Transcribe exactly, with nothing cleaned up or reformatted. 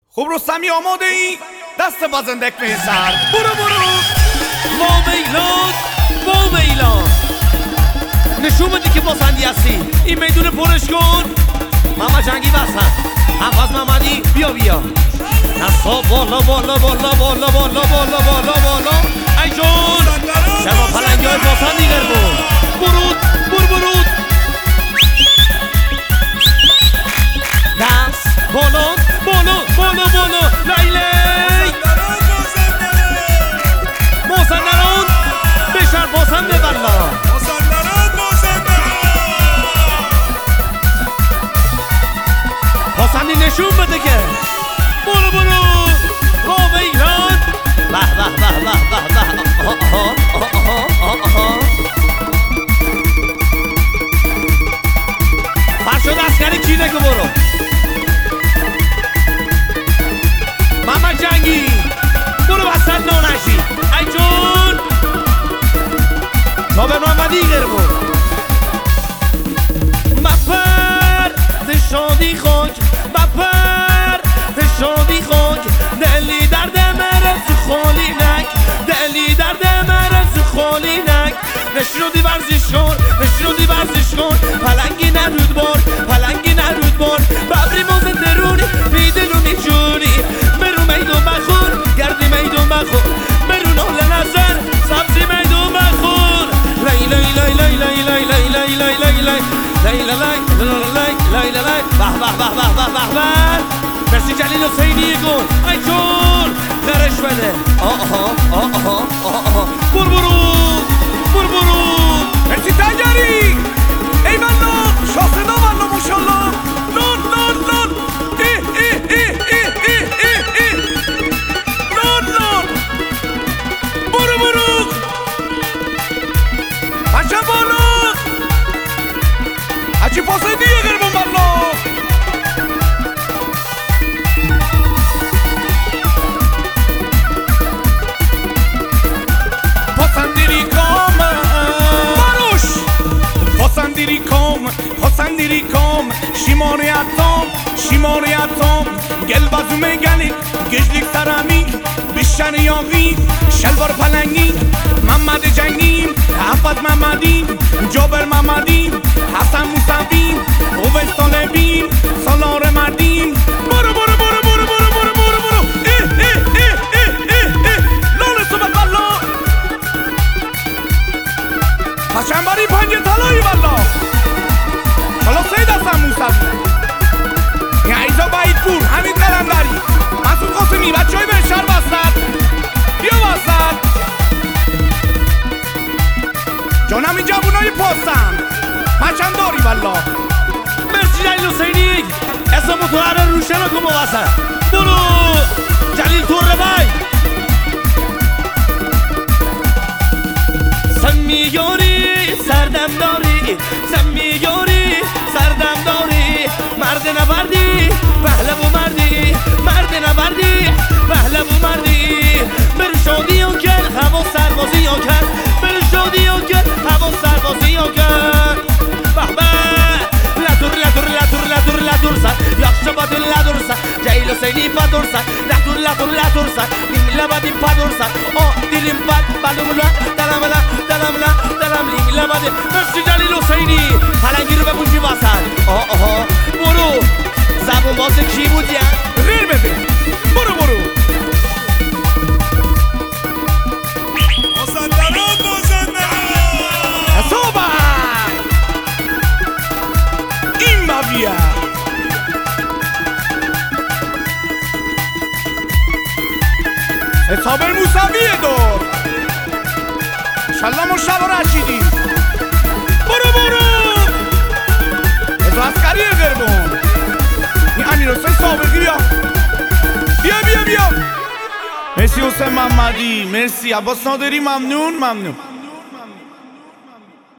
خب رستمی آماده ای؟ دست بازندک میسر برو برو با میلاد با میلاد نشون بدی که باسندی هستی. این میدون پرش کن. محمد جنگی وسط، حفظ محمدی بیا بیا. دستا بالا بالا بالا بالا بالا بالا بالا بالا. ای جون شما پلنگی های باسندی گربون برود بر برود. دست بالا بالا بالا بالا. لیلی مازندران بشر باسنده والله. باسندی نشون بده که برو برو با میلاد. به به به به به به. آها آها آها. فرشاد عسکری کینه که برو. محمد جنگی برو وسط نانشی. ای جون جابر محمدی گربون. مفر شادی خاک بپر شادی خاک. دلی درد مرز خالی نک، دلی درد مرز خالی نک. نشنودی ورزش کن نشنودی ورزش کن. پلنگی نرود بار پلنگی نرود بار. ببری موزه درونی میدلونی جونی. برو میدون بخور گردی میدون بخور. برو نال نظر سبزی میدون بخور. لی لی لی لی لی لی لی لی لی لی لی لی لی لی لی لی. به به به به به به. مرسی جلیل حسینی گل. ای جون غرش بده. آها آها آها. بر برو بر برو. مرسی تنگری ای والله شاسنا والله ماشالله. لون لون لون ای ای ای ای ای ای ای لون لون. برو برو بچه بالا هچی پاسه دیگه گربون والله. حسندیری کام شیمانی اتام شیمانی اتام گل بازومه گلی گجلیک سرامی بیشتر یاقی شلوار پلنگی. محمد جنگی حفظ محمدی جابر محمدی حسن موسوی اویس طالبی سالار مردی. برو برو برو برو برو برو برو برو. اه اه اه اه اه اه. لال صبح والله پشنباری پنجه طلایی والله. حالا سه دستم موسوی این عیزا باید پور همین قلم داری. مسعود قاسمی بچه های بهشهر وسط بیا وسط. جانم این جوون های پاستم مچن داری والله. مرسی جلیل حسینی اسم متوهر روشن کن با وسط. برو جلیل توره بای. سمیاری سردم داری سمیاری سردم داری. مرد نبردی پهلو مردی مرد نبردی پهلو مردی. بر شادی و کن هوا سربازی و کن. بر شادی و کن هوا سربازی و کن. به به لدور لدور لدور لدور لدور سر یخش باد لدور سر. جلیل حسینی پدور سر لدور لدور لدور سر. نیم لبادی پدور سر. آه دیلیم پد بلوملا دلملا دلملا دلم نیم لبادی. مرسی جلیل حسینی پلنگی رو بپوشی وسط. آه آها برو زبون باز کی بود یا ریر ببین. برو برو مازندران مازندران حسابه این مبیه حساب موسویه دور شلا مشتبه رشیدی. برو برو ازو عسکری گربون. این امیر حسین سابقی بیا بیا بیا بیا. مرسی حسین محمدی مرسی عباس نادری ممنون ممنون.